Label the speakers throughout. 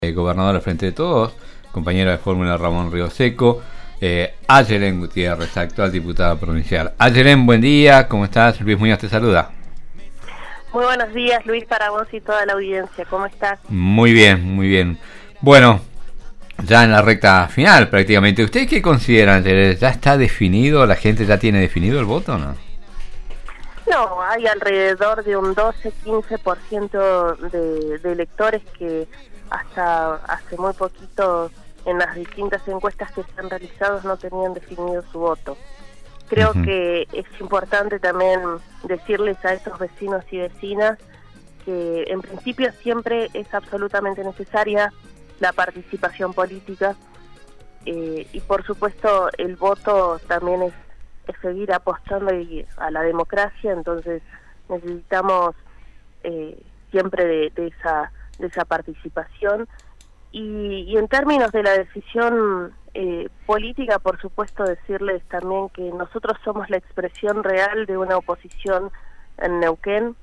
Speaker 1: Gobernador al Frente de Todos, compañero de fórmula Ramón Río Seco, Ayelen Gutiérrez, actual diputada provincial. Ayelen, buen día, ¿cómo estás? Luis Muñoz te saluda.
Speaker 2: Muy buenos días, Luis, para vos y toda la audiencia, ¿cómo estás?
Speaker 1: Muy bien, muy bien. Bueno, ya en la recta final prácticamente, ¿ustedes qué consideran? ¿Ya está definido, la gente ya tiene definido el voto o no?
Speaker 2: No, hay alrededor de un 12-15% de electores que hasta hace muy poquito en las distintas encuestas que se han realizado no tenían definido su voto. Creo que es importante también decirles a estos vecinos y vecinas que en principio siempre es absolutamente necesaria la participación política y por supuesto el voto también es seguir apostando a la democracia, entonces necesitamos siempre de esa participación y en términos de la decisión política, por supuesto decirles también que nosotros somos la expresión real de una oposición en Neuquén,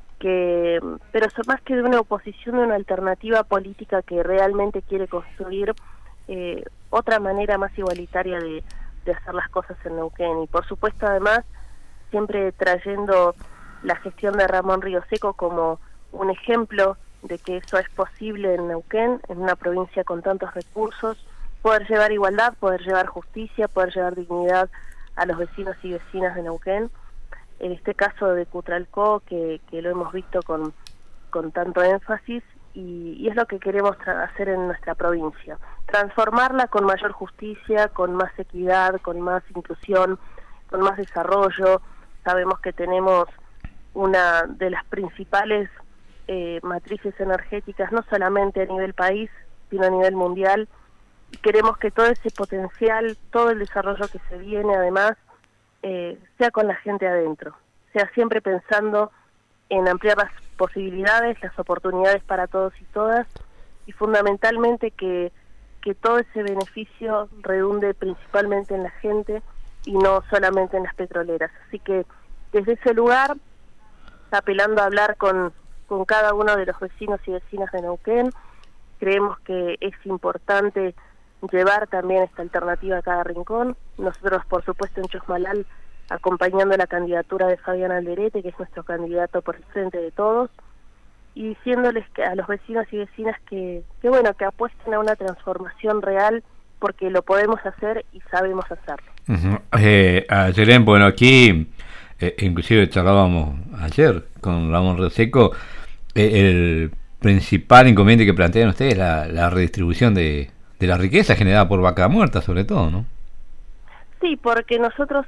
Speaker 2: pero más que de una oposición, de una alternativa política que realmente quiere construir otra manera más igualitaria de hacer las cosas en Neuquén. Y por supuesto además siempre trayendo la gestión de Ramón Río Seco como un ejemplo de que eso es posible en Neuquén, en una provincia con tantos recursos, poder llevar igualdad, poder llevar justicia, poder llevar dignidad a los vecinos y vecinas de Neuquén. En este caso de Cutralcó, que lo hemos visto con tanto énfasis, y es lo que queremos hacer en nuestra provincia, transformarla con mayor justicia, con más equidad, con más inclusión, con más desarrollo. Sabemos que tenemos una de las principales matrices energéticas, no solamente a nivel país, sino a nivel mundial, y queremos que todo ese potencial, todo el desarrollo que se viene además, sea con la gente adentro, sea siempre pensando en ampliar las posibilidades, las oportunidades para todos y todas, y fundamentalmente que todo ese beneficio redunde principalmente en la gente y no solamente en las petroleras. Así que desde ese lugar, apelando a hablar con cada uno de los vecinos y vecinas de Neuquén, creemos que es importante llevar también esta alternativa a cada rincón. Nosotros, por supuesto, en Chosmalal, acompañando la candidatura de Fabián Alderete, que es nuestro candidato por el Frente de Todos, y diciéndoles a los vecinos y vecinas que apuesten a una transformación real, porque lo podemos hacer y sabemos hacerlo.
Speaker 1: Ayelen, bueno, aquí inclusive charlábamos ayer con Ramón Río Seco, el principal inconveniente que plantean ustedes es la redistribución de la riqueza generada por vaca muerta, sobre todo, ¿no?
Speaker 2: Sí, porque nosotros,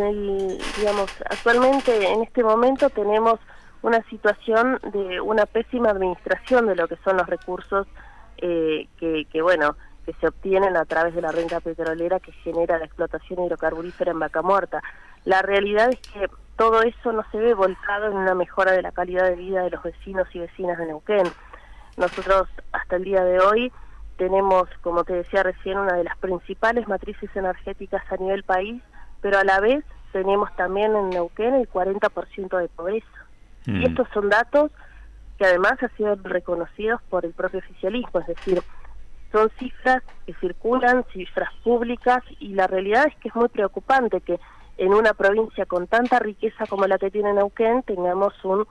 Speaker 2: actualmente en este momento tenemos una situación de una pésima administración de lo que son los recursos que se obtienen a través de la renta petrolera que genera la explotación hidrocarburífera en vaca muerta. La realidad es que todo eso no se ve volcado en una mejora de la calidad de vida de los vecinos y vecinas de Neuquén. Nosotros hasta el día de hoy tenemos, como te decía recién, una de las principales matrices energéticas a nivel país, pero a la vez tenemos también en Neuquén el 40% de pobreza. Y estos son datos que además han sido reconocidos por el propio oficialismo, es decir, son cifras que circulan, cifras públicas, y la realidad es que es muy preocupante que en una provincia con tanta riqueza como la que tiene Neuquén tengamos un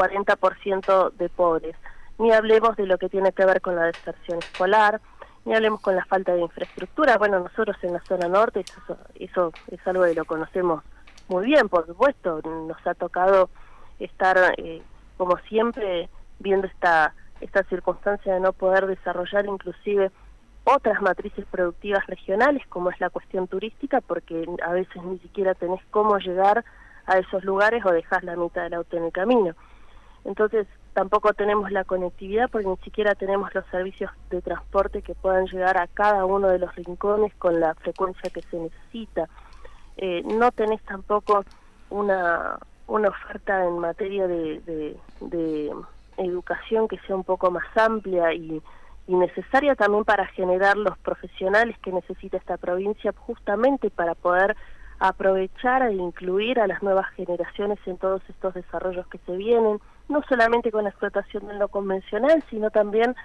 Speaker 2: 40% de pobres. Ni hablemos de lo que tiene que ver con la deserción escolar, ni hablemos con la falta de infraestructura. Bueno, nosotros en la zona norte eso es algo que lo conocemos muy bien, por supuesto. Nos ha tocado estar, como siempre, viendo esta circunstancia de no poder desarrollar inclusive otras matrices productivas regionales, como es la cuestión turística, porque a veces ni siquiera tenés cómo llegar a esos lugares o dejás la mitad del auto en el camino. Entonces tampoco tenemos la conectividad porque ni siquiera tenemos los servicios de transporte que puedan llegar a cada uno de los rincones con la frecuencia que se necesita. No tenés tampoco una oferta en materia de educación que sea un poco más amplia y necesaria también para generar los profesionales que necesita esta provincia, justamente para poder aprovechar e incluir a las nuevas generaciones en todos estos desarrollos que se vienen, no solamente con la explotación de lo convencional, sino también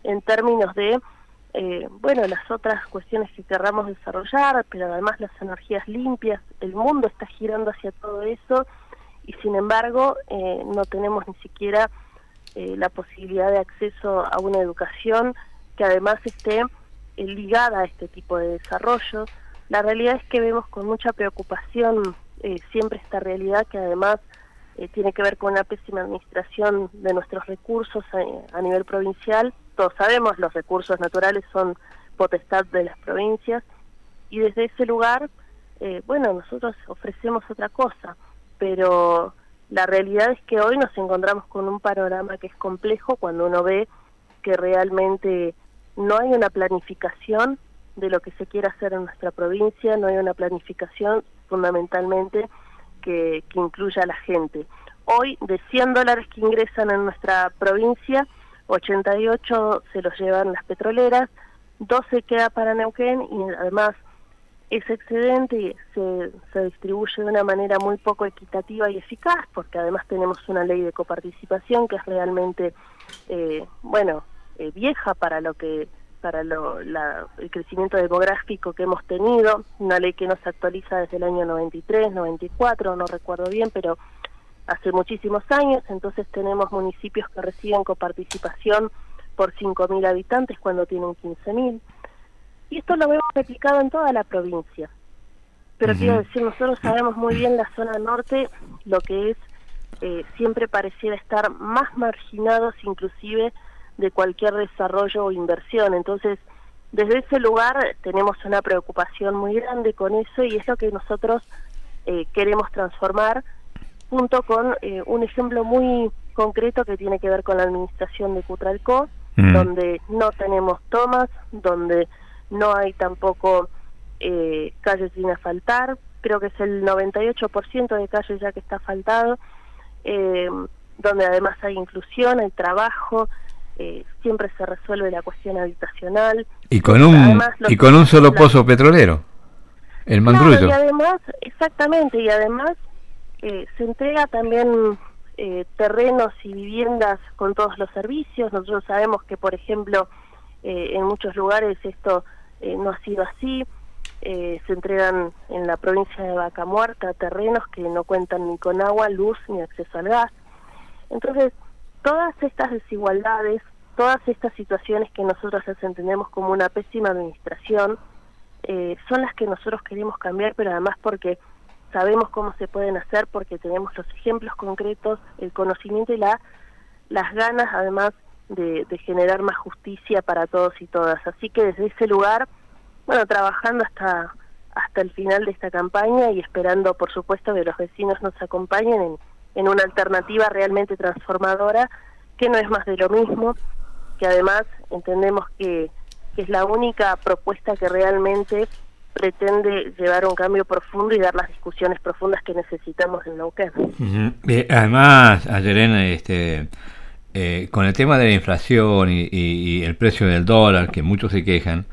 Speaker 2: en términos de, bueno, las otras cuestiones que querramos desarrollar, pero además las energías limpias. El mundo está girando hacia todo eso y sin embargo no tenemos ni siquiera la posibilidad de acceso a una educación que además esté ligada a este tipo de desarrollo. La realidad es que vemos con mucha preocupación siempre esta realidad que además tiene que ver con una pésima administración de nuestros recursos a nivel provincial. Todos sabemos, los recursos naturales son potestad de las provincias y desde ese lugar, bueno, nosotros ofrecemos otra cosa, pero la realidad es que hoy nos encontramos con un panorama que es complejo cuando uno ve que realmente no hay una planificación de lo que se quiere hacer en nuestra provincia, no hay una planificación fundamentalmente que incluya a la gente. Hoy, de $100 que ingresan en nuestra provincia, 88 se los llevan las petroleras, 12 queda para Neuquén y además ese excedente se distribuye de una manera muy poco equitativa y eficaz, porque además tenemos una ley de coparticipación que es realmente, vieja para el crecimiento demográfico que hemos tenido, una ley que no se actualiza desde el año 93, 94, no recuerdo bien, pero hace muchísimos años. Entonces tenemos municipios que reciben coparticipación por 5.000 habitantes cuando tienen 15.000, y esto lo vemos replicado en toda la provincia. Pero quiero decir, nosotros sabemos muy bien la zona norte, lo que es, siempre pareciera estar más marginados inclusive de cualquier desarrollo o inversión. Entonces, desde ese lugar tenemos una preocupación muy grande con eso y es lo que nosotros queremos transformar, junto con un ejemplo muy concreto que tiene que ver con la administración de Cutralcó, donde no tenemos tomas, donde no hay tampoco calles sin asfaltar. Creo que es el 98% de calles ya que está asfaltado, donde además hay inclusión, hay trabajo, siempre se resuelve la cuestión habitacional.
Speaker 1: Y con un solo pozo petrolero, el Mangrullo.
Speaker 2: Claro, y además, exactamente, y además se entrega también terrenos y viviendas con todos los servicios. Nosotros sabemos que, por ejemplo, en muchos lugares esto no ha sido así. Se entregan en la provincia de Vaca Muerta terrenos que no cuentan ni con agua, luz ni acceso al gas. Entonces, todas estas desigualdades, todas estas situaciones que nosotros las entendemos como una pésima administración, son las que nosotros queremos cambiar, pero además porque sabemos cómo se pueden hacer, porque tenemos los ejemplos concretos, el conocimiento y las ganas además de generar más justicia para todos y todas. Así que desde ese lugar, bueno, trabajando hasta el final de esta campaña y esperando, por supuesto, que los vecinos nos acompañen en una alternativa realmente transformadora, que no es más de lo mismo, que además entendemos que es la única propuesta que realmente pretende llevar un cambio profundo y dar las discusiones profundas que necesitamos en Neuquén.
Speaker 1: Además, Ayelen, con el tema de la inflación y el precio del dólar, que muchos se quejan,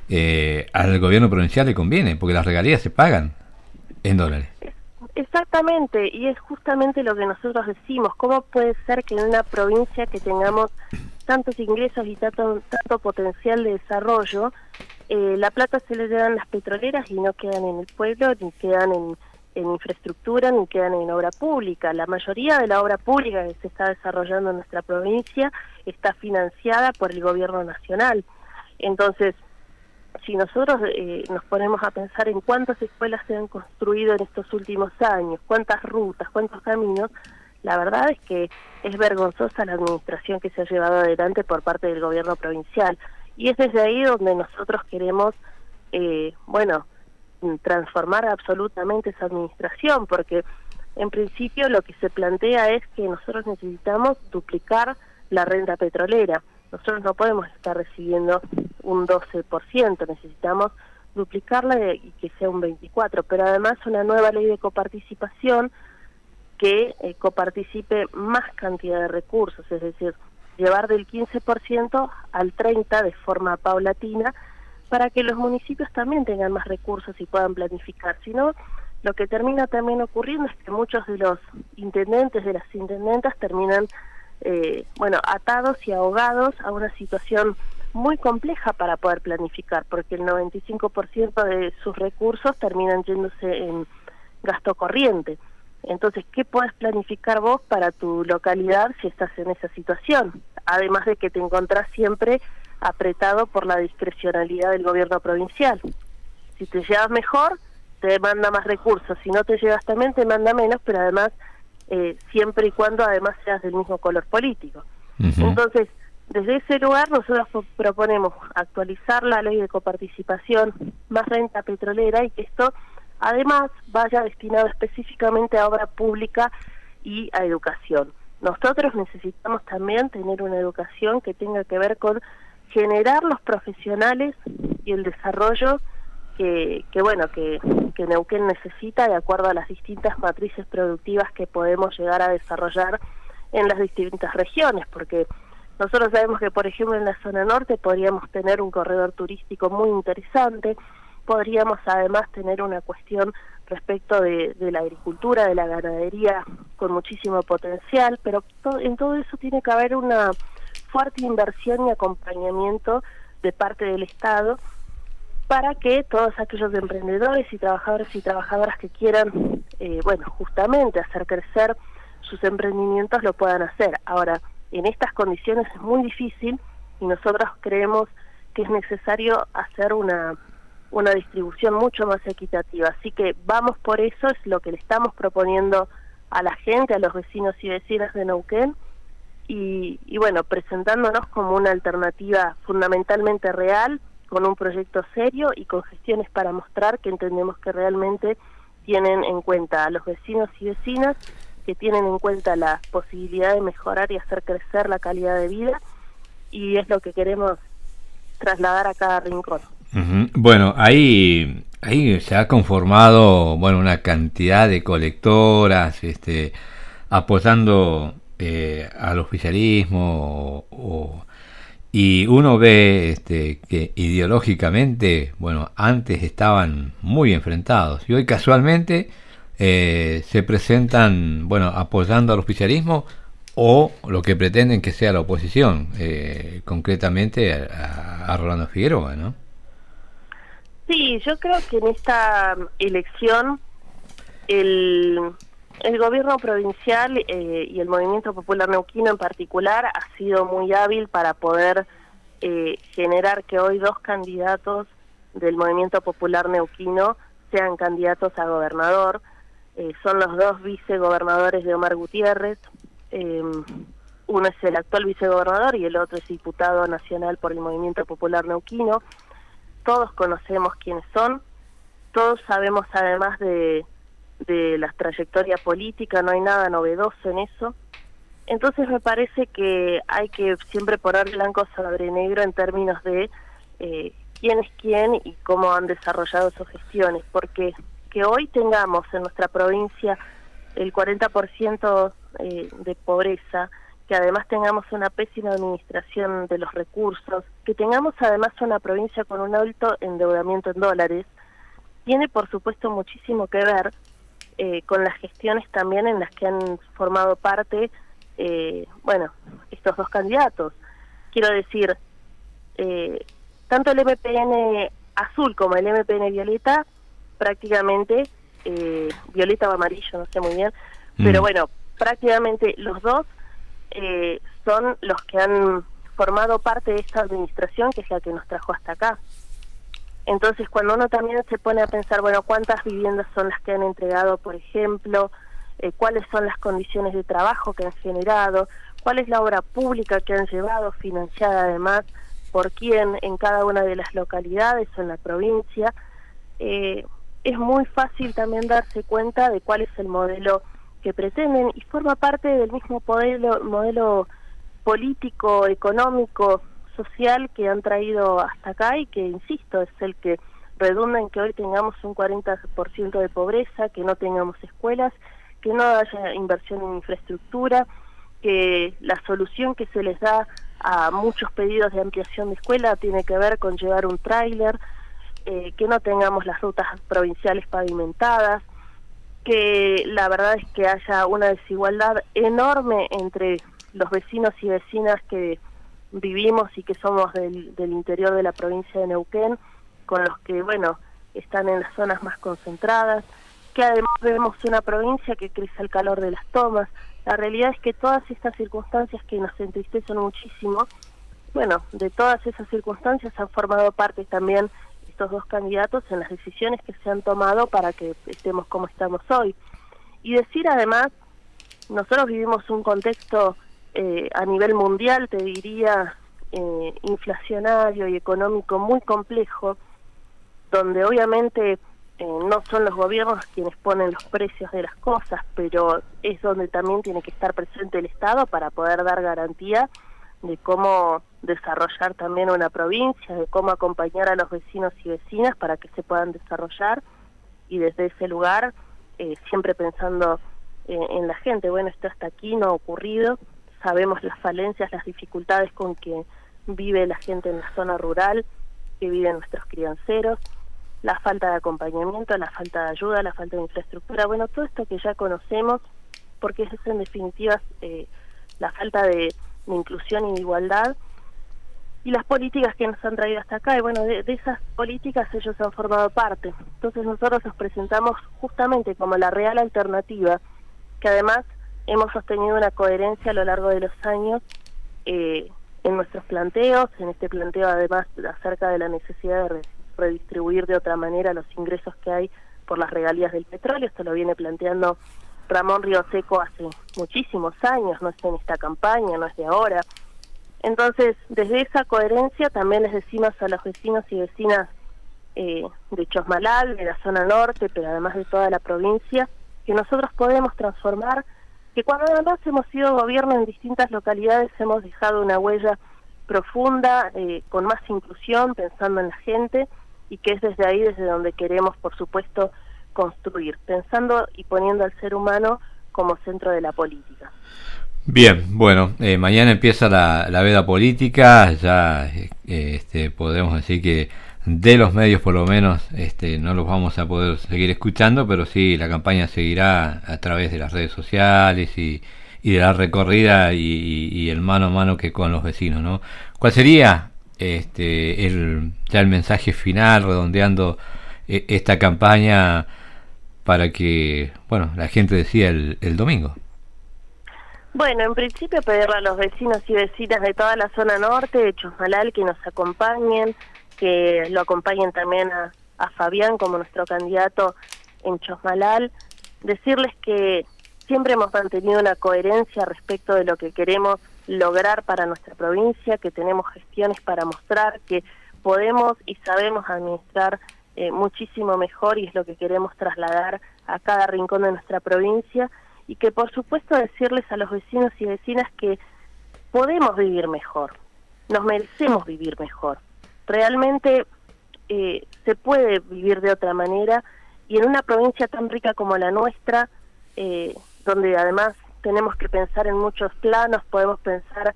Speaker 1: al gobierno provincial le conviene, porque las regalías se pagan en dólares.
Speaker 2: Exactamente, y es justamente lo que nosotros decimos. ¿Cómo puede ser que en una provincia que tengamos tantos ingresos y tanto potencial de desarrollo, la plata se le llevan las petroleras y no quedan en el pueblo, ni quedan en infraestructura, ni quedan en obra pública? La mayoría de la obra pública que se está desarrollando en nuestra provincia está financiada por el gobierno nacional. Entonces, si nosotros nos ponemos a pensar en cuántas escuelas se han construido en estos últimos años, cuántas rutas, cuántos caminos, la verdad es que es vergonzosa la administración que se ha llevado adelante por parte del gobierno provincial. Y es desde ahí donde nosotros queremos, transformar absolutamente esa administración, porque en principio lo que se plantea es que nosotros necesitamos duplicar la renta petrolera. Nosotros no podemos estar recibiendo un 12%, necesitamos duplicarla y que sea un 24%, pero además una nueva ley de coparticipación que coparticipe más cantidad de recursos, es decir, llevar del 15% al 30% de forma paulatina, para que los municipios también tengan más recursos y puedan planificar. Si no, lo que termina también ocurriendo es que muchos de los intendentes, de las intendentas, terminan atados y ahogados a una situación muy compleja para poder planificar, porque el 95% de sus recursos terminan yéndose en gasto corriente. Entonces, ¿qué podés planificar vos para tu localidad si estás en esa situación? Además de que te encontrás siempre apretado por la discrecionalidad del gobierno provincial. Si te llevas mejor, te manda más recursos; si no te llevas también, te manda menos, pero además, siempre y cuando además seas del mismo color político. Entonces, desde ese lugar nosotros proponemos actualizar la ley de coparticipación, más renta petrolera, y que esto además vaya destinado específicamente a obra pública y a educación. Nosotros necesitamos también tener una educación que tenga que ver con generar los profesionales y el desarrollo que Neuquén necesita, de acuerdo a las distintas matrices productivas que podemos llegar a desarrollar en las distintas regiones, porque nosotros sabemos que, por ejemplo, en la zona norte podríamos tener un corredor turístico muy interesante, podríamos además tener una cuestión respecto de la agricultura, de la ganadería, con muchísimo potencial, pero en todo eso tiene que haber una fuerte inversión y acompañamiento de parte del Estado, para que todos aquellos emprendedores y trabajadores y trabajadoras que quieran, justamente hacer crecer sus emprendimientos, lo puedan hacer. Ahora, en estas condiciones es muy difícil, y nosotros creemos que es necesario hacer una distribución mucho más equitativa. Así que vamos por eso, es lo que le estamos proponiendo a la gente, a los vecinos y vecinas de Neuquén, y presentándonos como una alternativa fundamentalmente real, con un proyecto serio y con gestiones para mostrar que entendemos que realmente tienen en cuenta a los vecinos y vecinas, que tienen en cuenta la posibilidad de mejorar y hacer crecer la calidad de vida, y es lo que queremos trasladar a cada rincón.
Speaker 1: Bueno, ahí se ha conformado una cantidad de colectoras apoyando al oficialismo, y uno ve que ideológicamente, antes estaban muy enfrentados, y hoy casualmente se presentan, apoyando al oficialismo, o lo que pretenden que sea la oposición, concretamente a Rolando Figueroa, ¿no?
Speaker 2: Sí, yo creo que en esta elección el gobierno provincial y el Movimiento Popular Neuquino en particular ha sido muy hábil para poder generar que hoy dos candidatos del Movimiento Popular Neuquino sean candidatos a gobernador. Son los dos vicegobernadores de Omar Gutiérrez. Uno es el actual vicegobernador y el otro es diputado nacional por el Movimiento Popular Neuquino. Todos conocemos quiénes son, todos sabemos además de la trayectoria política, no hay nada novedoso en eso. Entonces me parece que hay que siempre poner blanco sobre negro en términos de quién es quién y cómo han desarrollado sus gestiones, porque que hoy tengamos en nuestra provincia el 40% de pobreza, que además tengamos una pésima administración de los recursos, que tengamos además una provincia con un alto endeudamiento en dólares, tiene por supuesto muchísimo que ver con las gestiones también en las que han formado parte estos dos candidatos. Quiero decir, tanto el MPN azul como el MPN violeta, prácticamente, violeta o amarillo, no sé muy bien, pero prácticamente los dos son los que han formado parte de esta administración, que es la que nos trajo hasta acá. Entonces, cuando uno también se pone a pensar, ¿cuántas viviendas son las que han entregado, por ejemplo? ¿Cuáles son las condiciones de trabajo que han generado? ¿Cuál es la obra pública que han llevado, financiada además por quién en cada una de las localidades o en la provincia? Es muy fácil también darse cuenta de cuál es el modelo que pretenden, y forma parte del mismo modelo político, económico, social que han traído hasta acá, y que, insisto, es el que redunda en que hoy tengamos un 40% de pobreza, que no tengamos escuelas, que no haya inversión en infraestructura, que la solución que se les da a muchos pedidos de ampliación de escuela tiene que ver con llevar un tráiler, que no tengamos las rutas provinciales pavimentadas, que la verdad es que haya una desigualdad enorme entre los vecinos y vecinas que vivimos y que somos del interior de la provincia de Neuquén, con los que, bueno, están en las zonas más concentradas, que además vemos una provincia que crece al calor de las tomas. La realidad es que todas estas circunstancias que nos entristecen muchísimo, bueno, de todas esas circunstancias han formado parte también estos dos candidatos en las decisiones que se han tomado para que estemos como estamos hoy. Y decir además, nosotros vivimos un contexto a nivel mundial, te diría, inflacionario y económico muy complejo, donde obviamente no son los gobiernos quienes ponen los precios de las cosas, pero es donde también tiene que estar presente el Estado para poder dar garantía de cómo desarrollar también una provincia, de cómo acompañar a los vecinos y vecinas para que se puedan desarrollar, y desde ese lugar siempre pensando en la gente. Bueno, esto hasta aquí no ha ocurrido, sabemos las falencias, las dificultades con que vive la gente en la zona rural, que viven nuestros crianceros, la falta de acompañamiento, la falta de ayuda, la falta de infraestructura, bueno, todo esto que ya conocemos, porque es en definitiva la falta de inclusión y de igualdad, y las políticas que nos han traído hasta acá, y bueno, de esas políticas ellos han formado parte. Entonces nosotros nos presentamos justamente como la real alternativa, que además hemos sostenido una coherencia a lo largo de los años en nuestros planteos, en este planteo además acerca de la necesidad de redistribuir de otra manera los ingresos que hay por las regalías del petróleo. Esto lo viene planteando Ramón Rioseco hace muchísimos años, no es en esta campaña, no es de ahora. Entonces, desde esa coherencia también les decimos a los vecinos y vecinas de Chosmalal, de la zona norte, pero además de toda la provincia, que nosotros podemos transformar, que cuando además hemos sido gobierno en distintas localidades hemos dejado una huella profunda, con más inclusión, pensando en la gente, y que es desde ahí desde donde queremos, por supuesto, construir, pensando y poniendo al ser humano como centro de la política.
Speaker 1: Bien, bueno, mañana empieza la veda política, ya podemos decir que de los medios por lo menos no los vamos a poder seguir escuchando, pero sí la campaña seguirá a través de las redes sociales y de la recorrida y el mano a mano que con los vecinos, ¿no? ¿Cuál sería ya el mensaje final redondeando esta campaña para que, bueno, la gente decida el domingo?
Speaker 2: Bueno, en principio pedirle a los vecinos y vecinas de toda la zona norte, de Chosmalal, que nos acompañen, que lo acompañen también a Fabián como nuestro candidato en Chosmalal, decirles que siempre hemos mantenido una coherencia respecto de lo que queremos lograr para nuestra provincia, que tenemos gestiones para mostrar, que podemos y sabemos administrar muchísimo mejor, y es lo que queremos trasladar a cada rincón de nuestra provincia, y que por supuesto decirles a los vecinos y vecinas que podemos vivir mejor, nos merecemos vivir mejor. Realmente se puede vivir de otra manera, y en una provincia tan rica como la nuestra, donde además tenemos que pensar en muchos planos, podemos pensar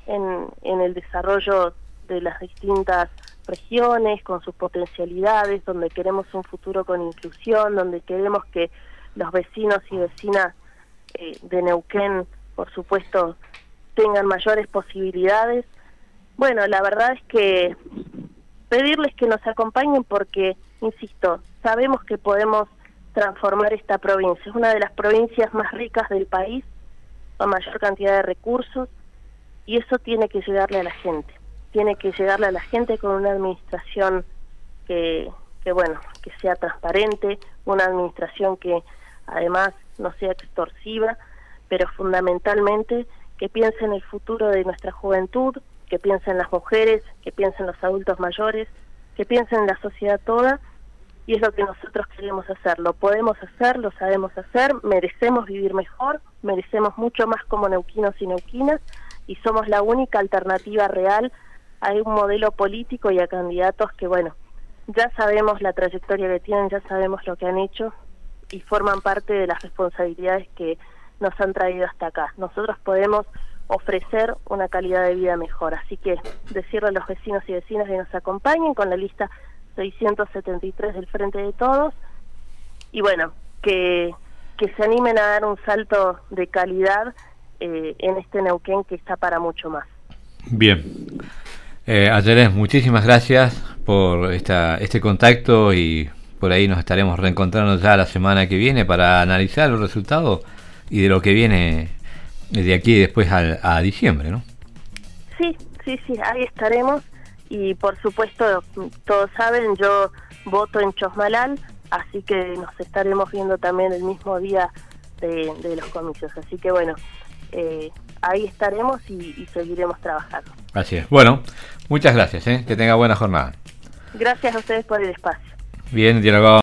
Speaker 2: en el desarrollo de las distintas regiones con sus potencialidades, donde queremos un futuro con inclusión, donde queremos que los vecinos y vecinas de Neuquén, por supuesto, tengan mayores posibilidades. Bueno, la verdad es que pedirles que nos acompañen porque, insisto, sabemos que podemos transformar esta provincia. Es una de las provincias más ricas del país, con mayor cantidad de recursos, y eso tiene que llegarle a la gente. Tiene que llegarle a la gente con una administración que sea transparente, una administración que además no sea extorsiva, pero fundamentalmente que piense en el futuro de nuestra juventud, que piense en las mujeres, que piense en los adultos mayores, que piense en la sociedad toda, y es lo que nosotros queremos hacer. Lo podemos hacer, lo sabemos hacer, merecemos vivir mejor, merecemos mucho más como neuquinos y neuquinas, y somos la única alternativa real a un modelo político y a candidatos que, bueno, ya sabemos la trayectoria que tienen, ya sabemos lo que han hecho, y forman parte de las responsabilidades que nos han traído hasta acá. Nosotros podemos ofrecer una calidad de vida mejor, así que decirle a los vecinos y vecinas que nos acompañen con la lista 673 del Frente de Todos, y bueno, que se animen a dar un salto de calidad en este Neuquén que está para mucho más.
Speaker 1: Bien. Ayerés, muchísimas gracias por este contacto y por ahí nos estaremos reencontrando ya la semana que viene para analizar los resultados y de lo que viene de aquí después a diciembre, ¿no?
Speaker 2: Sí, ahí estaremos y por supuesto, todos saben, yo voto en Chosmalal, así que nos estaremos viendo también el mismo día de los comicios, así que bueno, ahí estaremos y seguiremos trabajando.
Speaker 1: Así es. Bueno, muchas gracias, que tenga buena jornada.
Speaker 2: Gracias a ustedes por el espacio.
Speaker 1: Bien, dialogado.